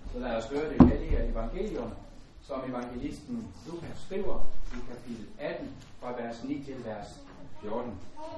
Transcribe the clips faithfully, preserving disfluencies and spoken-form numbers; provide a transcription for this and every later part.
Så lad os høre det hellige evangelium, som evangelisten Lukas skriver i kapitel atten, fra vers ni til vers fjorten.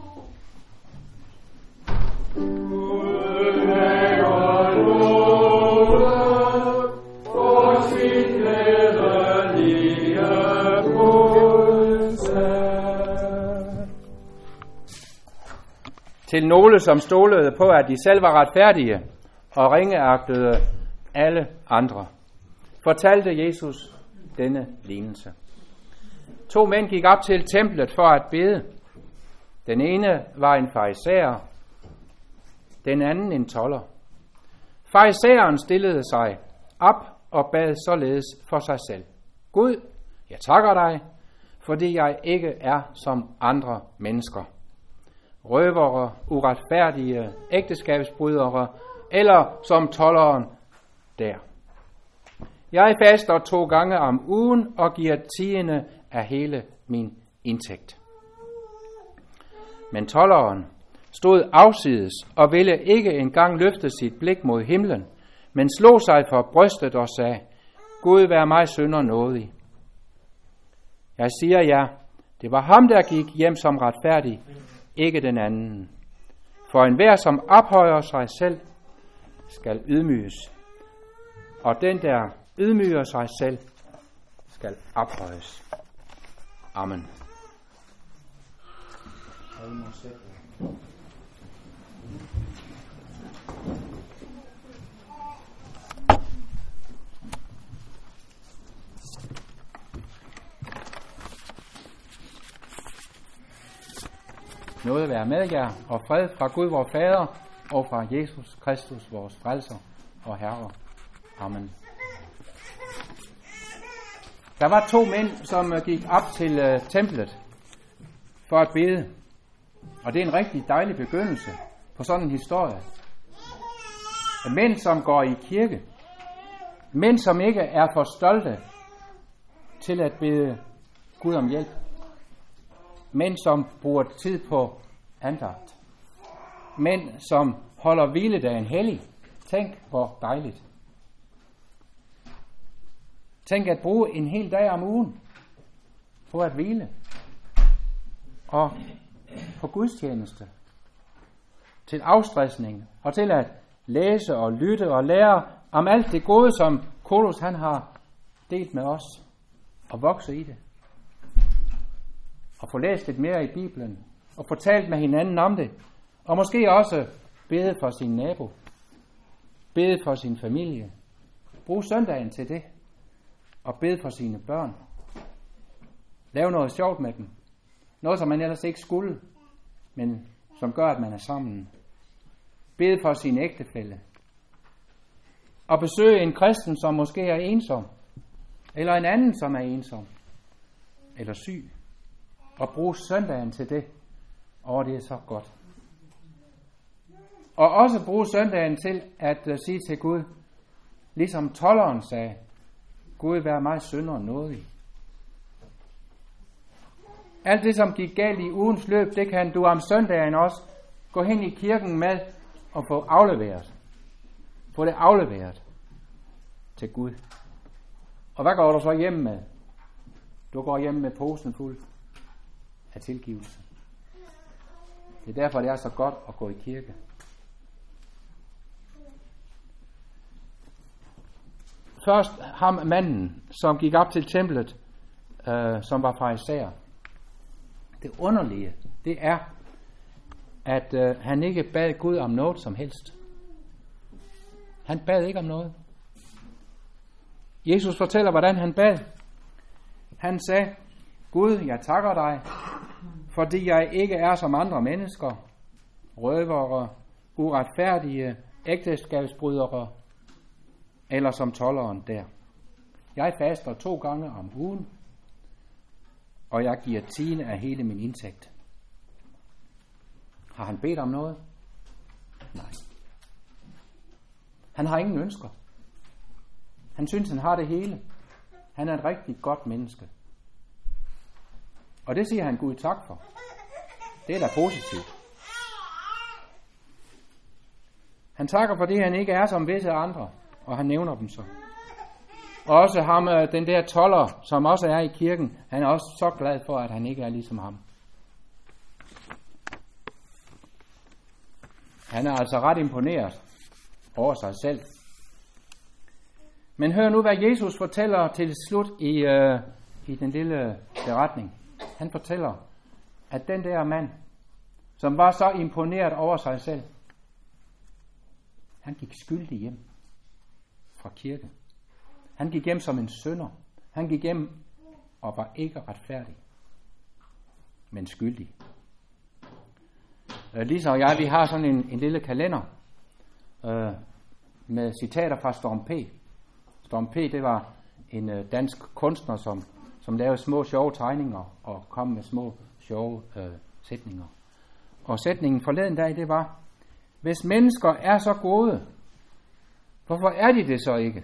Til nogle, som stolede på, at de selv var retfærdige og ringeagtede alle andre, fortalte Jesus denne lignelse. To mænd gik op til templet for at bede. Den ene var en farisæer, den anden en tolder. Farisæeren stillede sig op og bad således for sig selv. Gud, jeg takker dig, fordi jeg ikke er som andre mennesker. Røvere, uretfærdige, ægteskabsbrydere, eller som tolderen der. Jeg faster to gange om ugen og giver tiende af hele min indtægt. Men tolderen stod afsides og ville ikke engang løfte sit blik mod himlen, men slog sig for brystet og sagde, Gud, vær mig synder nådig. Jeg siger jer, det var ham, der gik hjem som retfærdig, ikke den anden. For enhver, som ophøjer sig selv, skal ydmyges, og den, der ydmyger sig selv, skal ophøjes. Amen. Nåde være med jer, og fred fra Gud vor Fader, og fra Jesus Kristus, vores frelser og Herre. Amen. Der var to mænd, som gik op til uh, templet for at bede. Og det er en rigtig dejlig begyndelse på sådan en historie. Mænd, som går i kirke. Mænd, som ikke er for stolte til at bede Gud om hjælp. Mænd, som bruger tid på andagt. Mænd, som holder hviledagen hellig. Tænk, hvor dejligt. Tænk at bruge en hel dag om ugen på at hvile. Og på gudstjeneste. Til afstressning. Og til at læse og lytte og lære om alt det gode, som Kolos han har delt med os. Og vokse i det. Og få læst lidt mere i Bibelen. Og få talt med hinanden om det. Og måske også bede for sin nabo. Bede for sin familie. Brug søndagen til det. Og bede for sine børn. Lav noget sjovt med dem. Noget, som man ellers ikke skulle, men som gør, at man er sammen. Bede for sin ægtefælle. Og besøge en kristen, som måske er ensom. Eller en anden, som er ensom. Eller syg. Og bruge søndagen til det. Og det er så godt. Og også bruge søndagen til at uh, sige til Gud, ligesom tolderen sagde, Gud, vær mig synder nådig. Alt det, som gik galt i ugens løb, det kan du om søndagen også gå hen i kirken med og få afleveret. Få det afleveret til Gud. Og hvad går du så hjem med? Du går hjem med posen fuld af tilgivelse. Det er derfor, det er så godt at gå i kirke. Først ham manden, som gik op til templet, øh, som var farisæer. Det underlige, det er, at øh, han ikke bad Gud om noget som helst. Han bad ikke om noget. Jesus fortæller, hvordan han bad. Han sagde, Gud, jeg takker dig, fordi jeg ikke er som andre mennesker, røvere, uretfærdige, ægteskabsbrydere, eller som tolderen der. Jeg faster to gange om ugen, og jeg giver tiende af hele min indtægt. Har han bedt om noget? Nej. Han har ingen ønsker. Han synes, han har det hele. Han er et rigtig godt menneske. Og det siger han Gud tak for. Det er da positivt. Han takker, fordi han ikke er som visse andre, og han nævner dem så. Og også ham, den der toller, som også er i kirken, han er også så glad for, at han ikke er ligesom ham. Han er altså ret imponeret over sig selv. Men hør nu, hvad Jesus fortæller til slut i, øh, i den lille beretning. Han fortæller, at den der mand, som var så imponeret over sig selv, han gik skyldig hjem fra kirke. Han gik hjem som en synder. Han gik hjem og var ikke retfærdig, men skyldig. Lisa og jeg, vi har sådan en, en lille kalender øh, med citater fra Storm P. Storm P, det var en øh, dansk kunstner, som, som lavede små sjove tegninger og kom med små sjove øh, sætninger. Og sætningen forleden dag, det var, hvis mennesker er så gode, hvorfor er de det så ikke?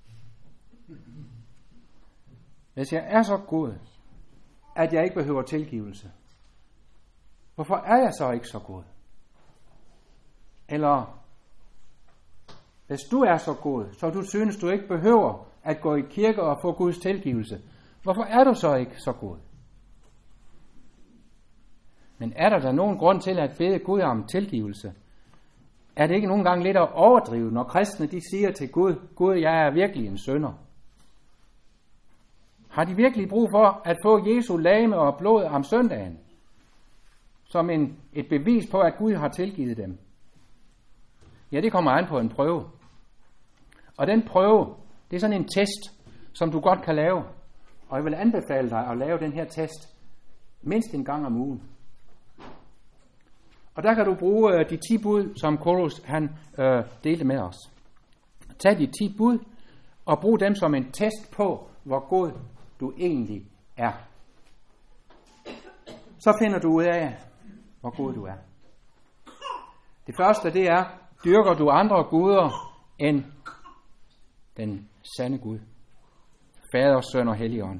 Hvis jeg er så god, at jeg ikke behøver tilgivelse, hvorfor er jeg så ikke så god? Eller, hvis du er så god, så du synes, du ikke behøver at gå i kirke og få Guds tilgivelse, hvorfor er du så ikke så god? Men er der da nogen grund til at bede Gud om tilgivelse? Er det ikke nogle gange lidt at overdrive, når kristne de siger til Gud, Gud, jeg er virkelig en synder? Har de virkelig brug for at få Jesu legeme og blod om søndagen, som en, et bevis på, at Gud har tilgivet dem? Ja, det kommer an på en prøve. Og den prøve, det er sådan en test, som du godt kan lave. Og jeg vil anbefale dig at lave den her test mindst en gang om ugen. Og der kan du bruge øh, de ti bud, som Koros han øh, delte med os. Tag de ti bud og brug dem som en test på, hvor god du egentlig er. Så finder du ud af, hvor god du er. Det første, det er, dyrker du andre guder end den sande Gud? Fader, Søn og Helligånd.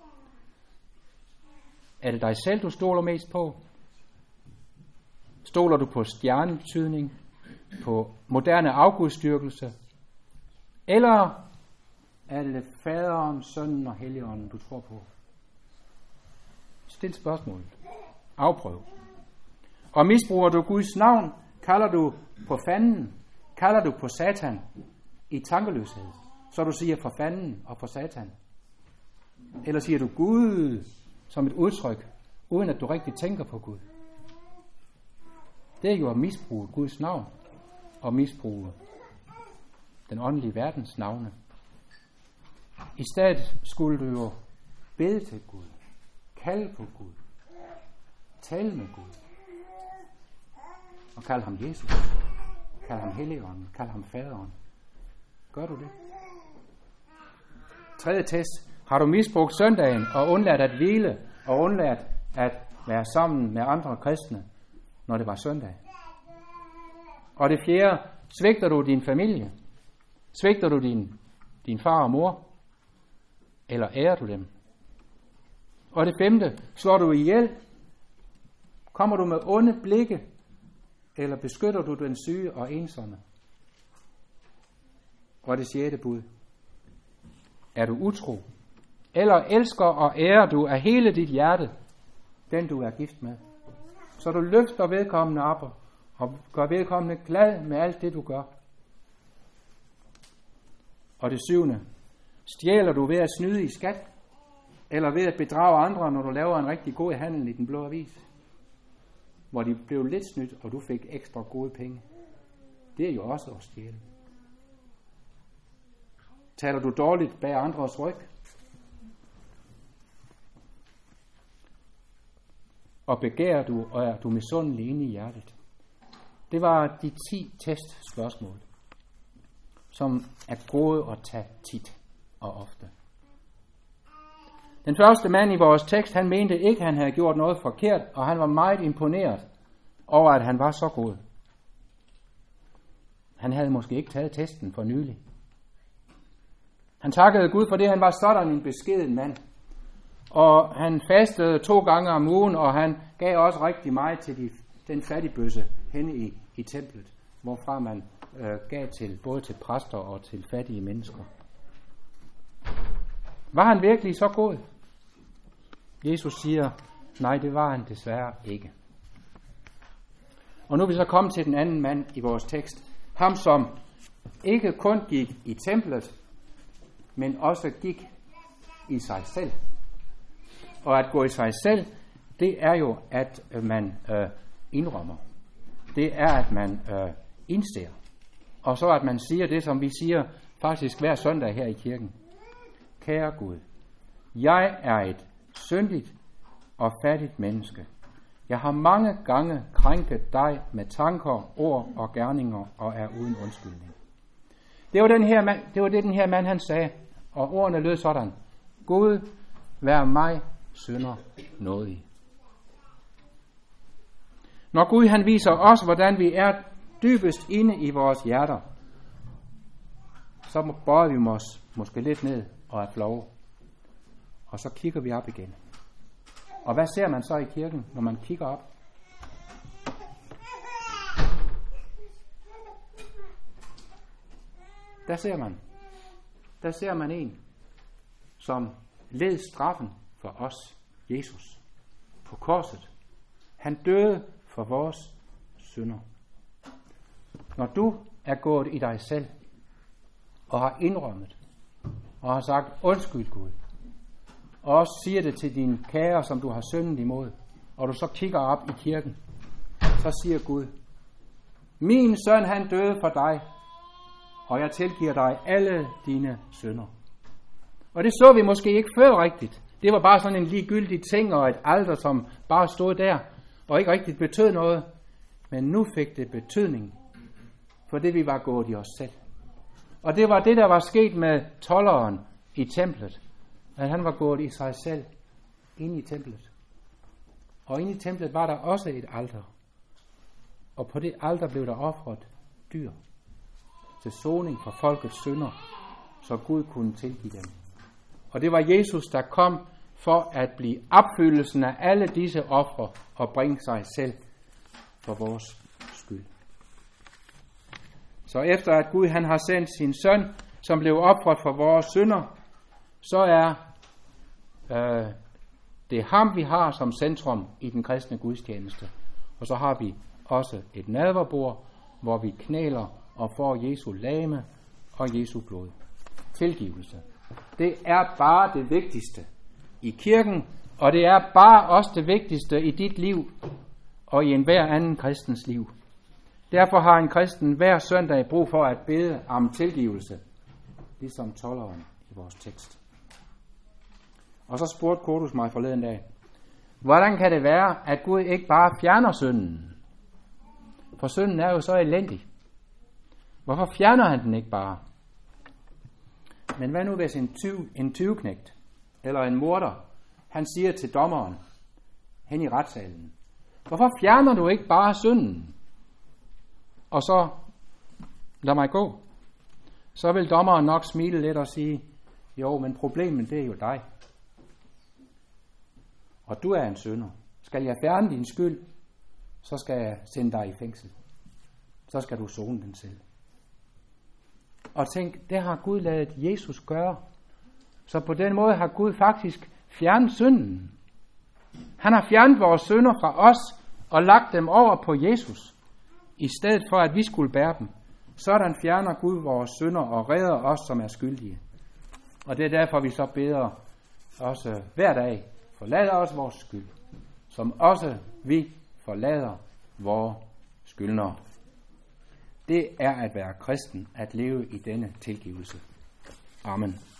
Er det dig selv, du stoler mest på? Stoler du på stjernetydning, på moderne afgudstyrkelse? Eller er det Faderen, Sønnen og Helligånden, du tror på? Stil spørgsmålet. Afprøv. Og misbruger du Guds navn, kalder du på fanden, kalder du på Satan i tankeløshed, så du siger for fanden og for Satan? Eller siger du Gud som et udtryk, uden at du rigtig tænker på Gud? Det er jo at misbruge Guds navn og misbruge den åndelige verdens navne. I stedet skulle du jo bede til Gud, kalde på Gud, tale med Gud, og kalde ham Jesus, kalde ham Helligånden, kalde ham Faderen. Gør du det? Tredje test. Har du misbrugt søndagen og undladt at hvile og undladt at være sammen med andre kristne, når det var søndag? Og det fjerde. Svigter du din familie? Svigter du din, din far og mor? Eller ærer du dem? Og det femte. Slår du ihjel? Kommer du med onde blikke? Eller beskytter du den syge og ensomme? Og det sjette bud. Er du utro? Eller elsker og ærer du af hele dit hjerte den, du er gift med? Så du løfter vedkommende op og gør vedkommende glad med alt det, du gør. Og det syvende. Stjæler du ved at snyde i skat? Eller ved at bedrage andre, når du laver en rigtig god handel i Den Blå Avis? Hvor de blev lidt snydt, og du fik ekstra gode penge. Det er jo også at stjæle. Taler du dårligt bag andres ryg? Og begærer du, og er du misundelig inde i hjertet? Det var de ti testspørgsmål, som er gode at tage tit og ofte. Den første mand i vores tekst, han mente ikke, at han havde gjort noget forkert, og han var meget imponeret over, at han var så god. Han havde måske ikke taget testen for nylig. Han takkede Gud for det, han var sådan en beskeden mand. Og han fastede to gange om ugen, og han gav også rigtig meget til de, den fattigbøsse henne i, i templet, hvorfra man øh, gav til både til præster og til fattige mennesker. Var han virkelig så god? Jesus siger, nej, det var han desværre ikke. Og nu er vi så kommet til den anden mand i vores tekst. Ham, som ikke kun gik i templet, men også gik i sig selv. Og at gå i sig selv, det er jo, at man øh, indrømmer. Det er, at man øh, indser. Og så at man siger det, som vi siger faktisk hver søndag her i kirken. Kære Gud, jeg er et syndigt og fattigt menneske. Jeg har mange gange krænket dig med tanker, ord og gerninger og er uden undskyldning. Det var, den her mand, det var det, den her mand han sagde, og ordene lød sådan. Gud, vær mig synder nådig. Når Gud han viser os, hvordan vi er dybest inde i vores hjerter, så bøjer vi os måske lidt ned og er flove. Og så kigger vi op igen. Og hvad ser man så i kirken, når man kigger op? Der ser man. Der ser man en, som led straffen for os, Jesus, på korset. Han døde for vores synder. Når du er gået i dig selv, og har indrømmet, og har sagt, undskyld Gud, og også siger det til din kære, som du har syndet imod, og du så kigger op i kirken, så siger Gud, min søn han døde for dig, og jeg tilgiver dig alle dine synder. Og det så vi måske ikke før rigtigt. Det var bare sådan en ligegyldig ting, og et alter, som bare stod der, og ikke rigtigt betød noget. Men nu fik det betydning, for det vi var gået i os selv. Og det var det, der var sket med tolderen i templet. At han var gået i sig selv ind i templet. Og inde i templet var der også et alter. Og på det alter blev der ofret dyr til soning for folkets synder, så Gud kunne tilgive dem. Og det var Jesus, der kom for at blive opfyldelsen af alle disse ofre og bringe sig selv for vores skyld. Så efter at Gud han har sendt sin søn, som blev ofret for vores synder, så er øh, det ham, vi har som centrum i den kristne gudstjeneste. Og så har vi også et nadverbord, hvor vi knæler og får Jesu legeme og Jesu blod. Tilgivelse. Det er bare det vigtigste i kirken, og det er bare også det vigtigste i dit liv og i enhver anden kristens liv. Derfor har en kristen hver søndag brug for at bede om tilgivelse, ligesom tolderen i vores tekst. Og så spurgte Kodus mig forleden dag, hvordan kan det være, at Gud ikke bare fjerner synden? For synden er jo så elendig. Hvorfor fjerner han den ikke bare? Men hvad nu hvis en, tyv, en tyveknægt eller en morder, han siger til dommeren hen i retssalen, hvorfor fjerner du ikke bare synden? Og så lad mig gå. Så vil dommeren nok smile lidt og sige, jo, men problemet det er jo dig. Og du er en synder. Skal jeg fjerne din skyld, så skal jeg sende dig i fængsel. Så skal du sone den selv. Og tænk, det har Gud ladet Jesus gøre. Så på den måde har Gud faktisk fjernet synden. Han har fjernet vores synder fra os og lagt dem over på Jesus, i stedet for at vi skulle bære dem. Sådan fjerner Gud vores synder og redder os, som er skyldige. Og det er derfor, vi så beder også hver dag, forlader os vores skyld, som også vi forlader vores skyldnere. Det er at være kristen, at leve i denne tilgivelse. Amen.